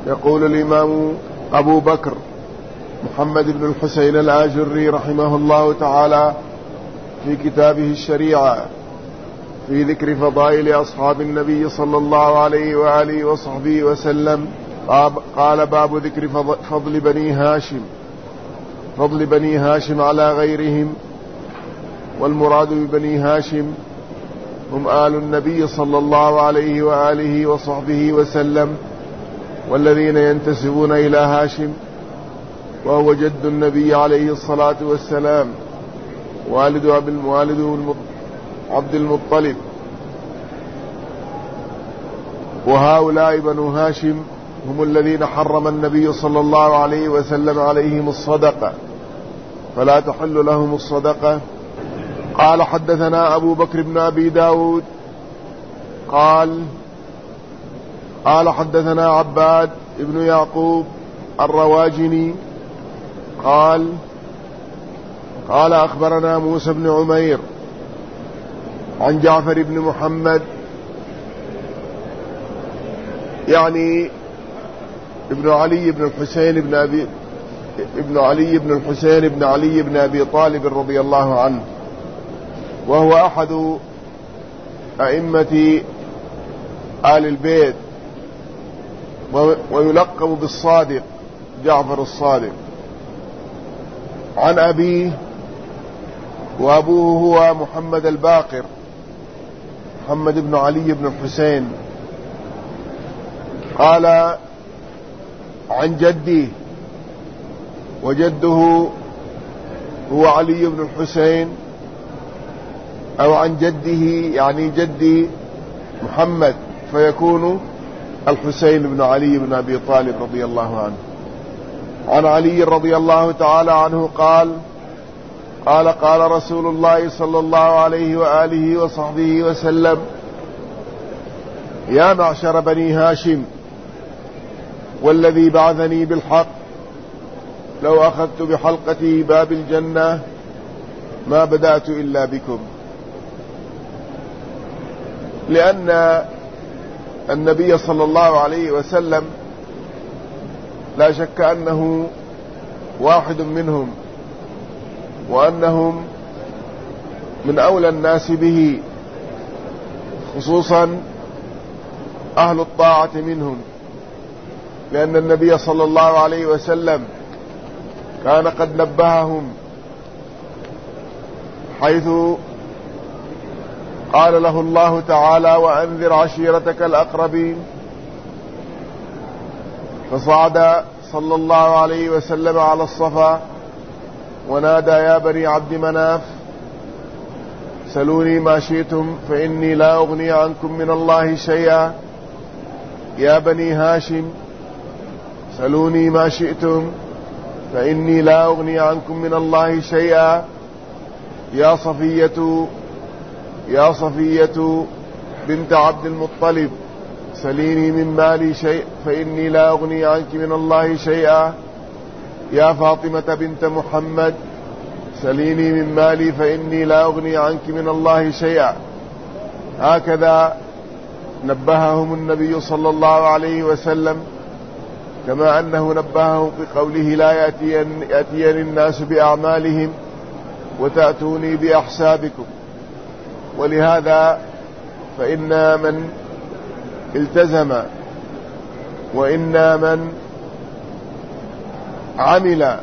يقول الإمام أبو بكر محمد بن الحسين الآجري رحمه الله تعالى في كتابه الشريعة في ذكر فضائل أصحاب النبي صلى الله عليه وآله وصحبه وسلم قال: باب ذكر فضل بني هاشم على غيرهم. والمراد ببني هاشم هم آل النبي صلى الله عليه وآله وصحبه وسلم، والذين ينتسبون إلى هاشم وهو جد النبي عليه الصلاة والسلام، والد عبد المطلب. وهؤلاء بنو هاشم هم الذين حرم النبي صلى الله عليه وسلم عليهم الصدقة، فلا تحل لهم الصدقة. قال: حدثنا أبو بكر بن أبي داود قال حدثنا عباد بن يعقوب الرواجني قال أخبرنا موسى بن عمير عن جعفر بن محمد، يعني ابن علي بن الحسين بن علي بن أبي طالب رضي الله عنه، وهو أحد أئمة آل البيت، ويلقب بالصادق، جعفر الصادق، عن أبيه، وأبوه هو محمد الباقر، محمد بن علي بن الحسين. قال عن جدي، وجده هو علي بن الحسين، أو عن جده يعني جدي محمد، فيكون الحسين بن علي بن أبي طالب رضي الله عنه. عن علي رضي الله تعالى عنه قال رسول الله صلى الله عليه وآله وصحبه وسلم: يا معشر بني هاشم، والذي بعثني بالحق، لو أخذت بحلقتي باب الجنة ما بدأت إلا بكم. لأن النبي صلى الله عليه وسلم لا شك أنه واحد منهم، وأنهم من أولى الناس به، خصوصا أهل الطاعة منهم، لأن النبي صلى الله عليه وسلم كان قد نبههم، حيث قال له الله تعالى: وأنذر عشيرتك الأقربين. فصعد صلى الله عليه وسلم على الصفا ونادى: يا بني عبد مناف، سلوني ما شئتم فإني لا أغني عنكم من الله شيئا. يا بني هاشم، سلوني ما شئتم فإني لا أغني عنكم من الله شيئا. يا صفية بنت عبد المطلب، سليني من مالي شيء فإني لا أغني عنك من الله شيئا. يا فاطمة بنت محمد، سليني من مالي فإني لا أغني عنك من الله شيئا. هكذا نبههم النبي صلى الله عليه وسلم، كما أنه نبههم بقوله: لا يأتين الناس بأعمالهم وتأتوني بأحسابكم. ولهذا فإن من التزم وإن من عمل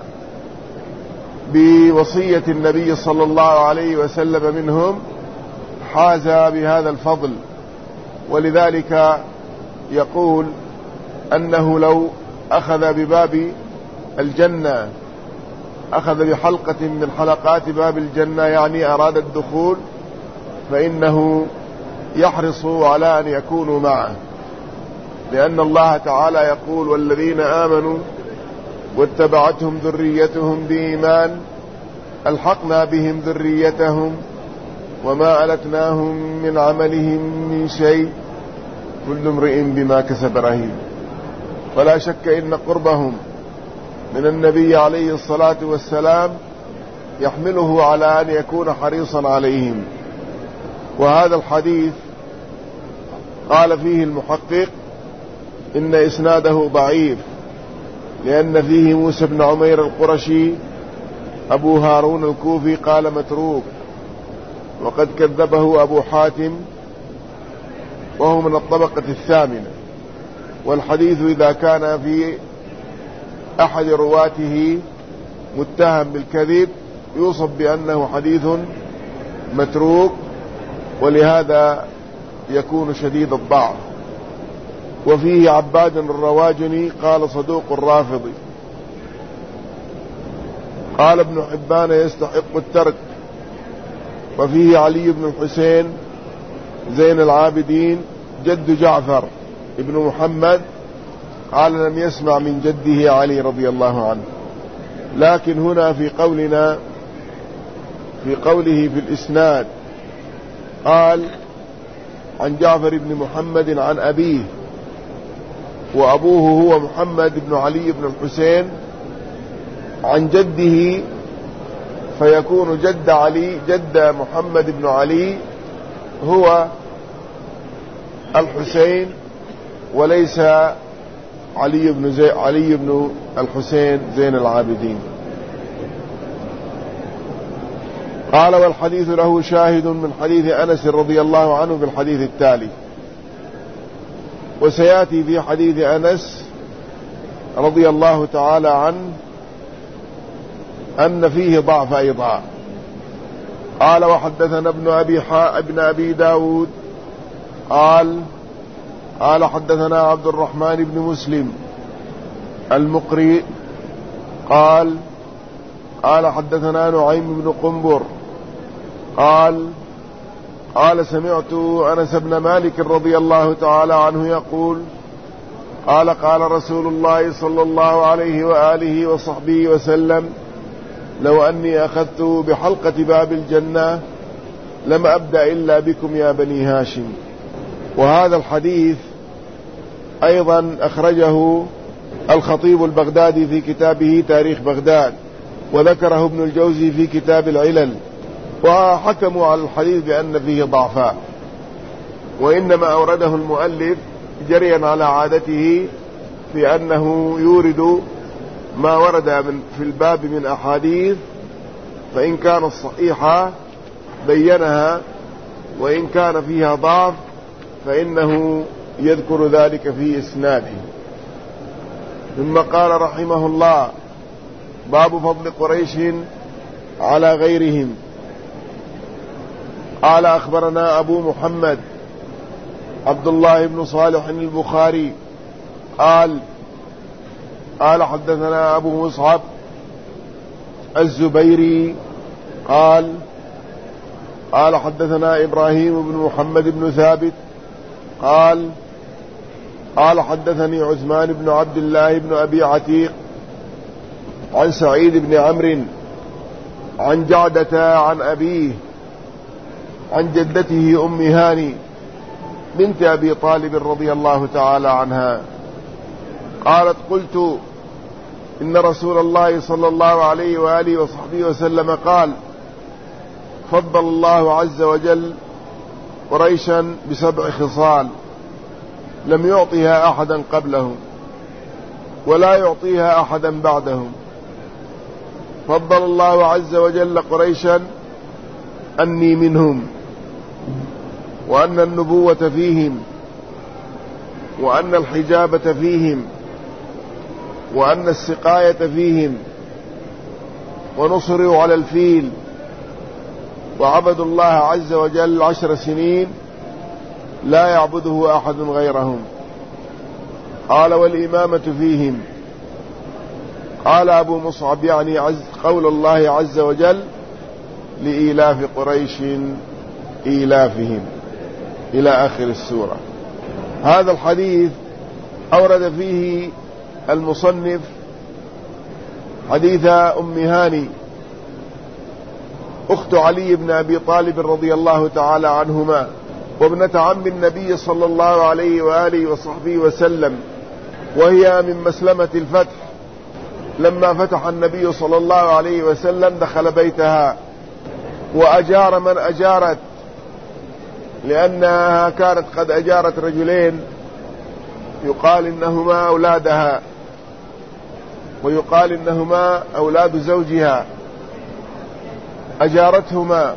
بوصية النبي صلى الله عليه وسلم منهم حاز بهذا الفضل. ولذلك يقول أنه لو أخذ بباب الجنة، أخذ بحلقة من حلقات باب الجنة، يعني أراد الدخول، فإنه يحرص على أن يكونوا معه، لأن الله تعالى يقول: والذين آمنوا واتبعتهم ذريتهم بإيمان ألحقنا بهم ذريتهم وما ألتناهم من عملهم من شيء كل امرئ بما كسب رهين. فلا شك إن قربهم من النبي عليه الصلاة والسلام يحمله على أن يكون حريصا عليهم. وهذا الحديث قال فيه المحقق إن إسناده ضعيف، لأن فيه موسى بن عمير القرشي أبو هارون الكوفي قال متروك، وقد كذبه أبو حاتم وهو من الطبقة الثامنة. والحديث إذا كان في أحد رواته متهم بالكذب يوصف بأنه حديث متروك، ولهذا يكون شديد الضعف. وفيه عباد الرواجني قال صدوق الرافضي. قال ابن حبان يستحق الترك. وفيه علي بن الحسين زين العابدين جد جعفر ابن محمد قال لم يسمع من جده علي رضي الله عنه. لكن هنا في قوله في الإسناد قال عن جعفر بن محمد عن أبيه، وأبوه هو محمد بن علي بن الحسين، عن جده، فيكون جد محمد بن علي هو الحسين وليس علي بن الحسين زين العابدين. قال والحديث له شاهد من حديث أنس رضي الله عنه في الحديث التالي. وسيأتي في حديث أنس رضي الله تعالى عنه أن فيه ضعف أيضا. قال وحدثنا ابن أبي داود قال حدثنا عبد الرحمن بن مسلم المقري قال حدثنا نعيم بن قنبر قال سمعت أنس بن مالك رضي الله تعالى عنه يقول قال رسول الله صلى الله عليه وآله وصحبه وسلم لو أني أخذت بحلقة باب الجنة لم أبدأ إلا بكم يا بني هاشم. وهذا الحديث أيضا أخرجه الخطيب البغدادي في كتابه تاريخ بغداد، وذكره ابن الجوزي في كتاب العلل، وحكموا على الحديث بأن فيه ضعفاء، وإنما أورده المؤلف جريا على عادته في أنه يورد ما ورد في الباب من أحاديث، فإن كانت صحيحة بينها، وإن كان فيها ضعف فإنه يذكر ذلك في إسناده. ثم قال رحمه الله باب فضل قريش على غيرهم. قال أخبرنا أبو محمد عبد الله بن صالح البخاري قال حدثنا أبو مصعب الزبيري قال حدثنا إبراهيم بن محمد بن ثابت قال حدثني عثمان بن عبد الله بن أبي عتيق عن سعيد بن عمرو عن جعدة عن أبيه عن جدته أم هاني بنت أبي طالب رضي الله تعالى عنها قالت قلت إن رسول الله صلى الله عليه وآله وصحبه وسلم قال فضل الله عز وجل قريشا ب7 خصال لم يعطيها أحدا قبلهم ولا يعطيها أحدا بعدهم. فضل الله عز وجل قريشا أني منهم، وأن النبوة فيهم، وأن الحجابة فيهم، وأن السقاية فيهم، ونصروا على الفيل، وعبدوا الله عز وجل 10 سنين لا يعبده أحد غيرهم. قال والإمامة فيهم. قال أبو مصعب يعني قول الله عز وجل لإيلاف قريش إيلافهم إلى آخر السورة. هذا الحديث أورد فيه المصنف حديث أم هاني أخت علي بن أبي طالب رضي الله تعالى عنهما، وابنة عم النبي صلى الله عليه وآله وصحبه وسلم، وهي من مسلمة الفتح. لما فتح النبي صلى الله عليه وسلم دخل بيتها وأجار من أجارت، لأنها كانت قد أجارت رجلين يقال إنهما أولادها، ويقال إنهما أولاد زوجها، أجارتهما،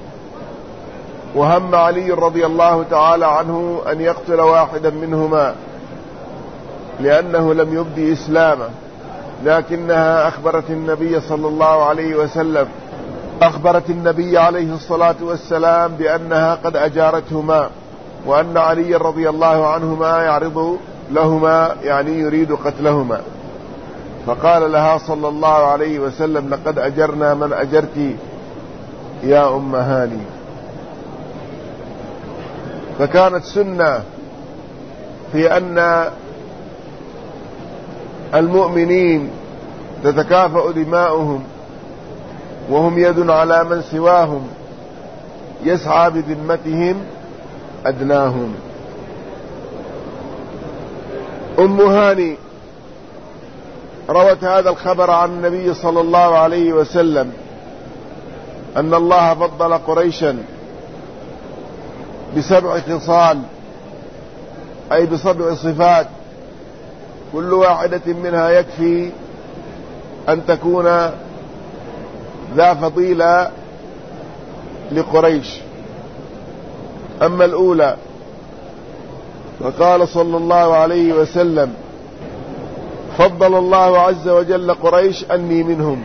وهم علي رضي الله تعالى عنه أن يقتل واحدا منهما لأنه لم يبدي إسلامه، لكنها أخبرت النبي صلى الله عليه وسلم، أخبرت النبي عليه الصلاة والسلام بأنها قد أجارتهما، وأن علي رضي الله عنهما يعرض لهما، يعني يريد قتلهما. فقال لها صلى الله عليه وسلم: لقد أجرنا من أجرت يا أم هاني. فكانت سنة في أن المؤمنين تتكافأ دماؤهم، وهم يد على من سواهم، يسعى بذمتهم أدناهم. أم هاني روت هذا الخبر عن النبي صلى الله عليه وسلم أن الله فضل قريشا ب7 خصال، أي ب7 صفات، كل واحدة منها يكفي أن تكون ذا فضيلة لقريش. أما الأولى فقال صلى الله عليه وسلم: فضل الله عز وجل قريش أني منهم.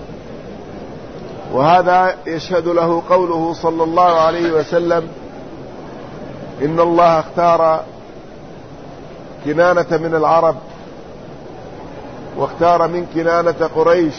وهذا يشهد له قوله صلى الله عليه وسلم: إن الله اختار كنانة من العرب، واختار من كنانة قريش،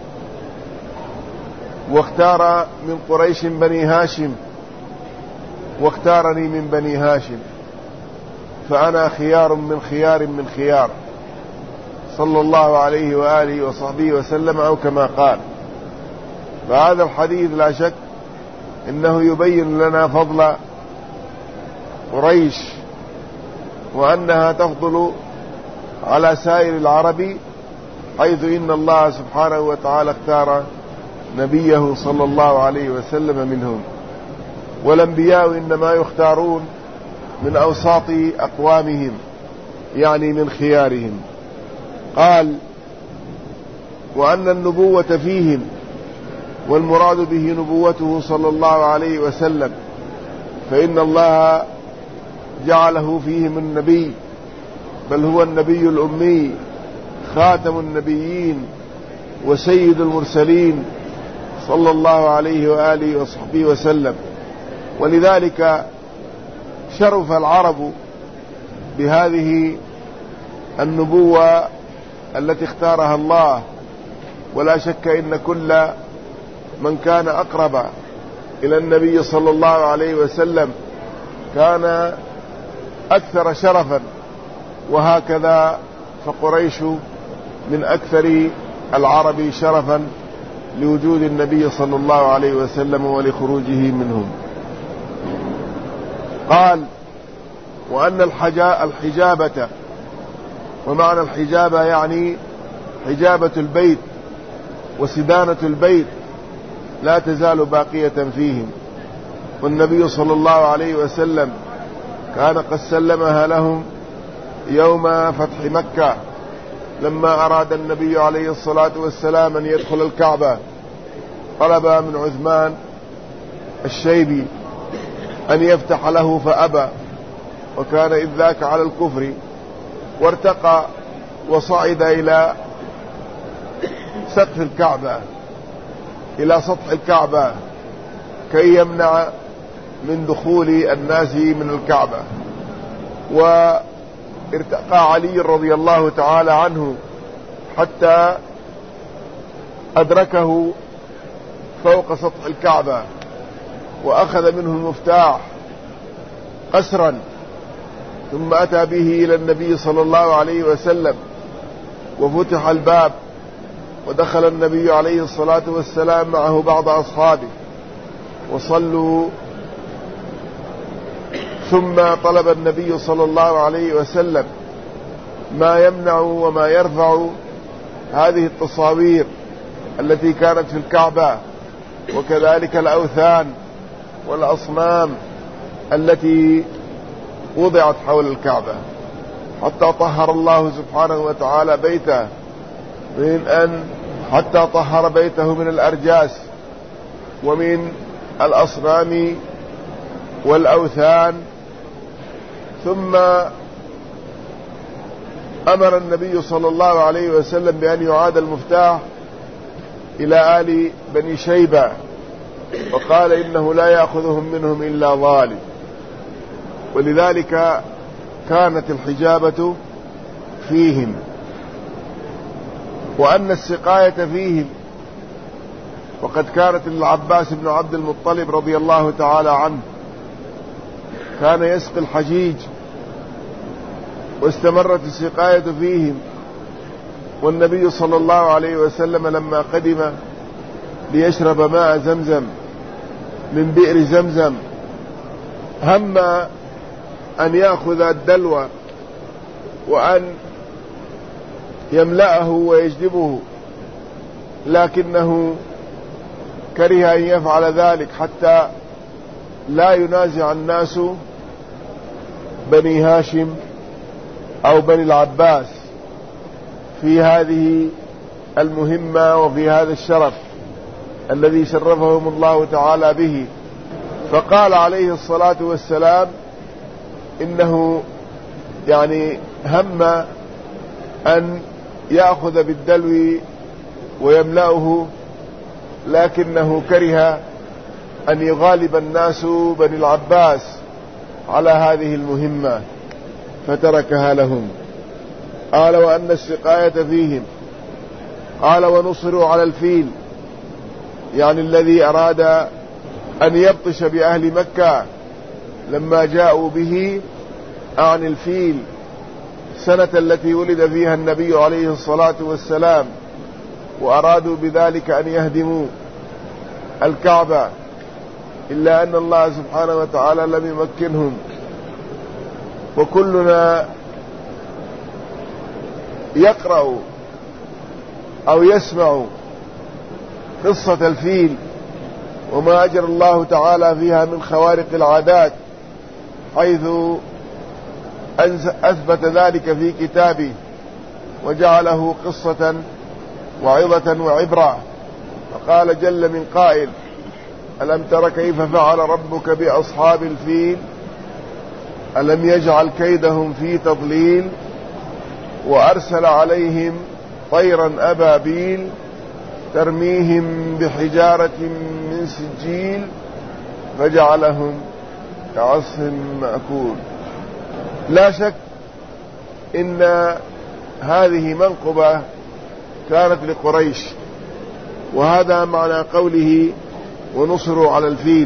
واختار من قريش بني هاشم، واختارني من بني هاشم، فأنا خيار من خيار من خيار، صلى الله عليه وآله وصحبه وسلم، أو كما قال. فهذا الحديث لا شك إنه يبين لنا فضل قريش، وأنها تفضل على سائر العرب، حيث إن الله سبحانه وتعالى اختار نبيه صلى الله عليه وسلم منهم. والأنبياء إنما يختارون من أوساط أقوامهم، يعني من خيارهم. قال: وأن النبوة فيهم، والمراد به نبوته صلى الله عليه وسلم، فإن الله جعله فيهم النبي، بل هو النبي الأمي، خاتم النبيين وسيد المرسلين، صلى الله عليه وآله وصحبه وسلم. ولذلك شرف العرب بهذه النبوة التي اختارها الله. ولا شك إن كل من كان أقرب إلى النبي صلى الله عليه وسلم كان أكثر شرفا، وهكذا فقريش من أكثر العرب شرفا لوجود النبي صلى الله عليه وسلم ولخروجه منهم. قال: وأن الحجابة، ومعنى الحجابة يعني حجابة البيت وسدانة البيت، لا تزال باقية فيهم، والنبي صلى الله عليه وسلم كان قد سلمها لهم يوم فتح مكة، لما أراد النبي عليه الصلاة والسلام أن يدخل الكعبة، طلب من عثمان الشيبي أن يفتح له فأبى، وكان إذ ذاك على الكفر، وارتقى وصعد إلى سقف الكعبة، إلى سطح الكعبة، كي يمنع من دخول الناس من الكعبة. وارتقى علي رضي الله تعالى عنه حتى أدركه فوق سطح الكعبة، وأخذ منه المفتاح قسرا، ثم أتى به إلى النبي صلى الله عليه وسلم، وفتح الباب، ودخل النبي عليه الصلاة والسلام معه بعض أصحابه وصلوا. ثم طلب النبي صلى الله عليه وسلم ما يمنع وما يرفع هذه التصاوير التي كانت في الكعبة، وكذلك الأوثان والأصنام التي وضعت حول الكعبة، حتى طهر الله سبحانه وتعالى بيته حتى طهر بيته من الأرجاس ومن الأصنام والأوثان. ثم أمر النبي صلى الله عليه وسلم بأن يعاد المفتاح إلى آل بني شيبة، وقال إنه لا يأخذهم منهم إلا ظالم، ولذلك كانت الحجابة فيهم، وأن السقاية فيهم. وقد كانت للعباس بن عبد المطلب رضي الله تعالى عنه كان يسقي الحجيج، واستمرت السقاية فيهم. والنبي صلى الله عليه وسلم لما قدم ليشرب ماء زمزم من بئر زمزم هم أن يأخذ الدلو وأن يملأه ويجذبه، لكنه كره أن يفعل ذلك حتى لا ينازع الناس بني هاشم أو بني العباس في هذه المهمة وفي هذا الشرف الذي شرفهم الله تعالى به. فقال عليه الصلاة والسلام إنه هم أن يأخذ بالدلو ويملأه، لكنه كره أن يغالب الناس بني العباس على هذه المهمة فتركها لهم. قال وأن السقاية فيهم. قال ونصروا على الفيل، الذي أراد أن يبطش بأهل مكة لما جاءوا به عن الفيل سنة التي ولد فيها النبي عليه الصلاة والسلام، وأرادوا بذلك أن يهدموا الكعبة، إلا أن الله سبحانه وتعالى لم يمكنهم. وكلنا يقرأ أو يسمع قصة الفيل وما أجر الله تعالى فيها من خوارق العادات، حيث أثبت ذلك في كتابه وجعله قصة وعظة وعبرة. فقال جل من قائل: ألم تر كيف فعل ربك بأصحاب الفيل ألم يجعل كيدهم في تضليل وأرسل عليهم طيرا أبابيل ترميهم بحجارة من سجيل فجعلهم كعصف مأكول. لا شك إن هذه منقبة كانت لقريش، وهذا معنى قوله ونصروا على الفيل.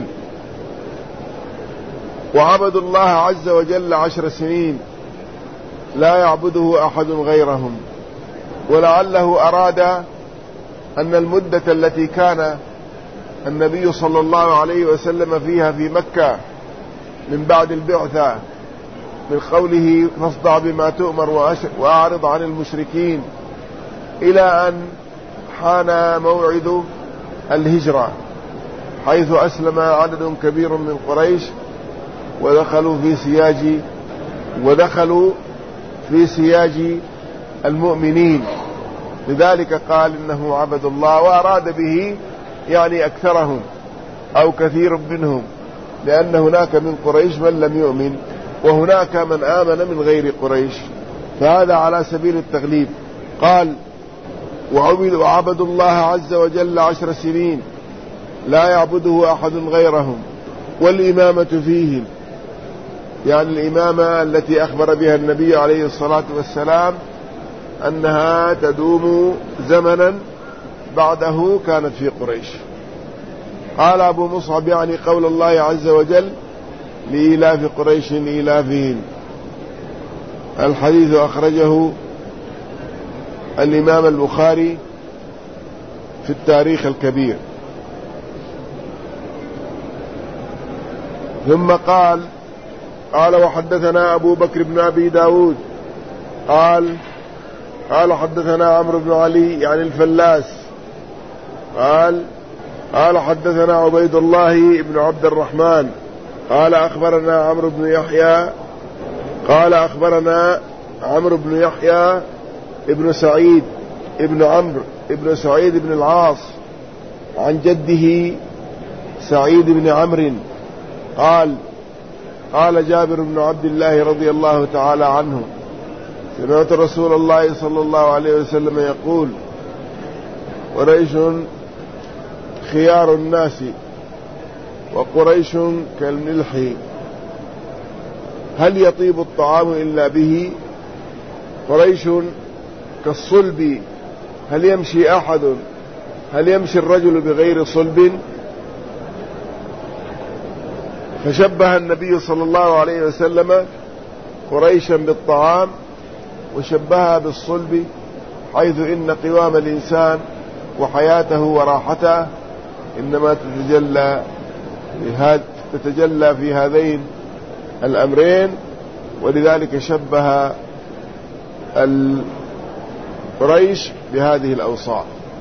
وعبدوا الله عز وجل 10 سنين لا يعبده أحد غيرهم، ولعله أراد أن المدة التي كان النبي صلى الله عليه وسلم فيها في مكة من بعد البعثة، من قوله فاصدع بما تؤمر وأعرض عن المشركين، إلى أن حان موعد الهجرة، حيث أسلم عدد كبير من قريش ودخلوا في سياج المؤمنين. لذلك قال إنه عبد الله، وأراد به أكثرهم أو كثير منهم، لأن هناك من قريش من لم يؤمن وهناك من آمن من غير قريش، فهذا على سبيل التغليب. قال وعبدوا الله عز وجل 10 سنين لا يعبده أحد غيرهم، والإمامة فيهم، الإمامة التي أخبر بها النبي عليه الصلاة والسلام أنها تدوم زمنا بعده كانت في قريش. قال أبو مصعب قول الله عز وجل لإيلاف قريش إيلافهم. الحديث أخرجه الإمام البخاري في التاريخ الكبير. ثم قال وحدثنا أبو بكر بن أبي داود قال حدثنا عمرو بن علي الفلاس قال حدثنا عبيد الله بن عبد الرحمن قال أخبرنا عمرو بن يحيى قال أخبرنا عمرو بن يحيى ابن سعيد ابن عمرو ابن سعيد بن العاص عن جده سعيد بن عمرو قال قال جابر بن عبد الله رضي الله تعالى عنه سمعت رسول الله صلى الله عليه وسلم يقول قريش خيار الناس وقريش كالملح هل يطيب الطعام إلا به؟ قريش كالصلب هل يمشي الرجل بغير صلب؟ فشبه النبي صلى الله عليه وسلم قريشا بالطعام وشبهها بالصلب، حيث إن قوام الإنسان وحياته وراحته إنما تتجلى في هذين الأمرين، ولذلك شبه قريش بهذه الأوصاف.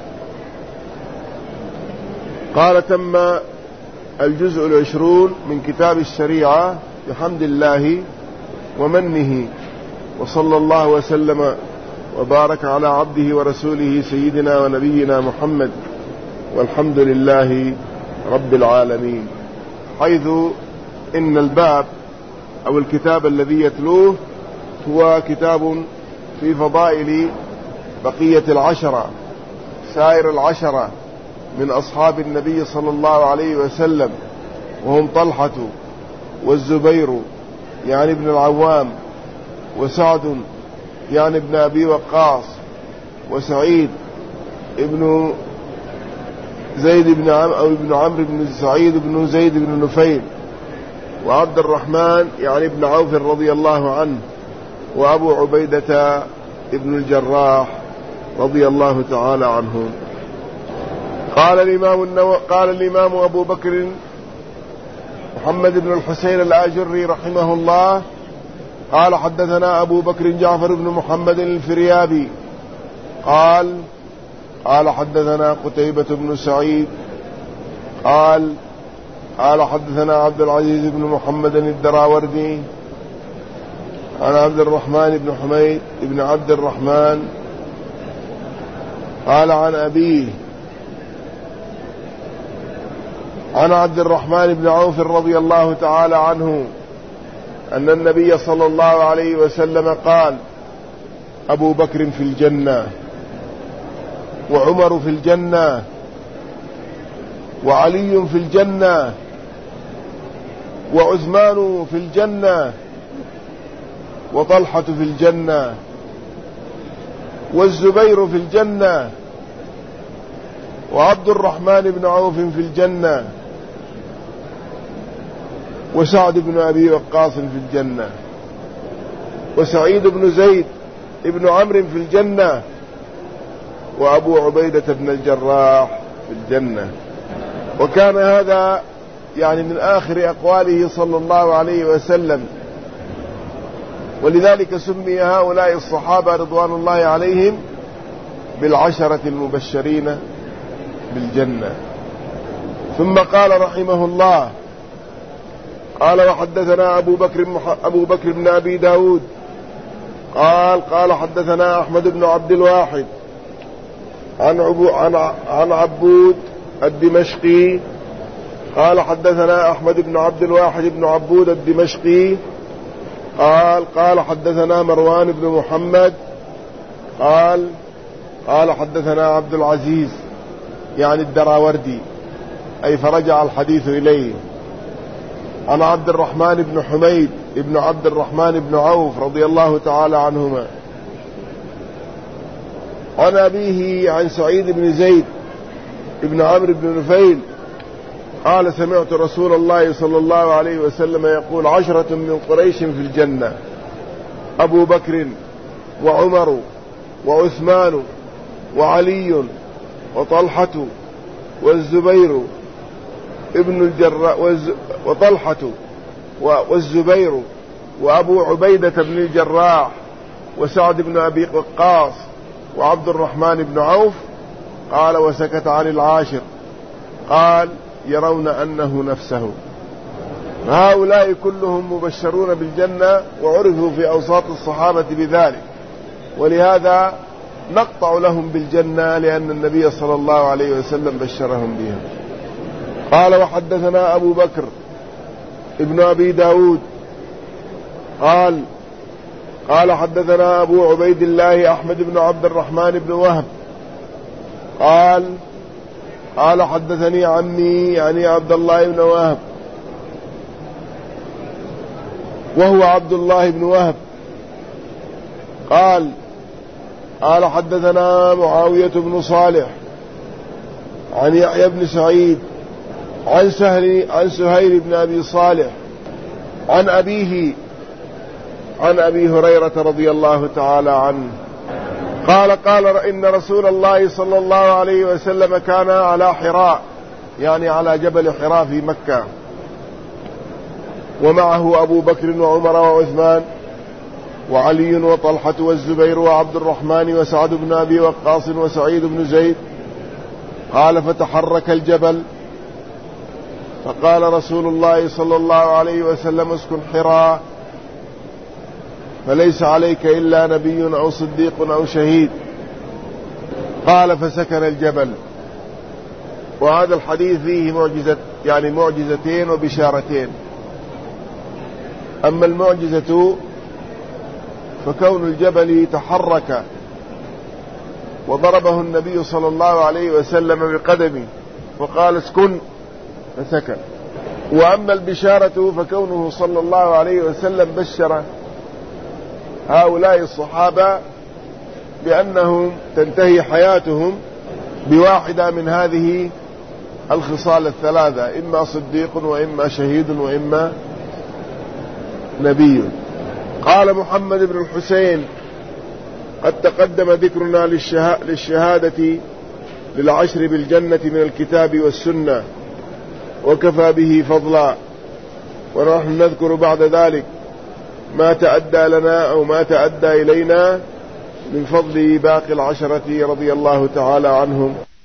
قال تم الجزء 20 من كتاب الشريعة بحمد الله ومنه، وصلى الله وسلم وبارك على عبده ورسوله سيدنا ونبينا محمد، والحمد لله رب العالمين. حيث إن الباب أو الكتاب الذي يتلوه هو كتاب في فضائل بقية العشرة، سائر العشرة من أصحاب النبي صلى الله عليه وسلم، وهم طلحة والزبير يعني ابن العوام، وسعد يعني ابن أبي وقاص، وسعيد ابن زيد بن ابن عمرو بن سعيد بن زيد بن نفيل، وعبد الرحمن يعني ابن عوف رضي الله عنه، وأبو عبيدة ابن الجراح رضي الله تعالى عنهم. قال الإمام أبو بكر محمد بن الحسين الآجري رحمه الله قال حدثنا أبو بكر جعفر بن محمد الفريابي قال حدثنا قتيبة بن سعيد قال حدثنا عبد العزيز بن محمد الدراوردي عن عبد الرحمن بن حميد بن عبد الرحمن قال عن أبيه عن عبد الرحمن بن عوف رضي الله تعالى عنه أن النبي صلى الله عليه وسلم قال أبو بكر في الجنة، وعمر في الجنة، وعلي في الجنة، وعثمان في الجنة، وطلحة في الجنة، والزبير في الجنة، وعبد الرحمن بن عوف في الجنة، وسعد بن أبي وقاص في الجنة، وسعيد بن زيد ابن عمرو في الجنة، وأبو عبيدة بن الجراح في الجنة. وكان هذا يعني من آخر أقواله صلى الله عليه وسلم، ولذلك سمي هؤلاء الصحابة رضوان الله عليهم بالعشرة المبشرين بالجنة. ثم قال رحمه الله قال وحدثنا أبو بكر بن أبي داود قال حدثنا أحمد بن عبد الواحد عن عبود الدمشقي قال حدثنا أحمد بن عبد الواحد بن عبود الدمشقي قال حدثنا مروان بن محمد قال حدثنا عبد العزيز يعني الدراوردي، أي فرجع الحديث إليه، عن عبد الرحمن بن حميد ابن عبد الرحمن بن عوف رضي الله تعالى عنهما، عن أبيه عن سعيد بن زيد ابن عمرو بن نفيل قال سمعت رسول الله صلى الله عليه وسلم يقول 10 من قريش في الجنة، أبو بكر وعمر وعثمان وعلي وطلحة والزبير ابن الجراح وطلحة والزبير وأبو عبيدة بن الجراح وسعد بن أبي وقاص وعبد الرحمن بن عوف. قال وسكت عن العاشر، قال يرون أنه نفسه. هؤلاء كلهم مبشرون بالجنة وعرفوا في أوساط الصحابة بذلك، ولهذا نقطع لهم بالجنة لأن النبي صلى الله عليه وسلم بشرهم بها. قال وحدثنا أبو بكر ابن أبي داود قال حدثنا أبو عبيد الله أحمد بن عبد الرحمن بن وهب قال حدثني عمي يعني عبد الله بن وهب وهو عبد الله بن وهب قال حدثنا معاوية بن صالح عن يحيى بن سعيد عن سهيل بن أبي صالح عن أبيه عن أبي هريرة رضي الله تعالى عنه قال إن رسول الله صلى الله عليه وسلم كان على حراء، يعني على جبل حراء في مكة، ومعه أبو بكر وعمر وعثمان وعلي وطلحة والزبير وعبد الرحمن وسعد بن أبي وقاص وسعيد بن زيد. قال فتحرك الجبل فقال رسول الله صلى الله عليه وسلم اسكن حراء فليس عليك إلا نبي أو صديق أو شهيد. قال فسكن الجبل. وهذا الحديث فيه معجزتين وبشارتين. أما المعجزة فكون الجبل تحرك وضربه النبي صلى الله عليه وسلم بقدمه وقال اسكن فسكن. وأما البشارة فكونه صلى الله عليه وسلم بشر هؤلاء الصحابة بأنهم تنتهي حياتهم بواحدة من هذه الخصال الثلاثة، إما صديق وإما شهيد وإما نبي. قال محمد بن الحسين قد تقدم ذكرنا للشهادة للعشر بالجنة من الكتاب والسنة وكفى به فضلا، ونحن نذكر بعد ذلك ما تأدى لنا أو ما تأدى إلينا من فضل باقي العشرة رضي الله تعالى عنهم.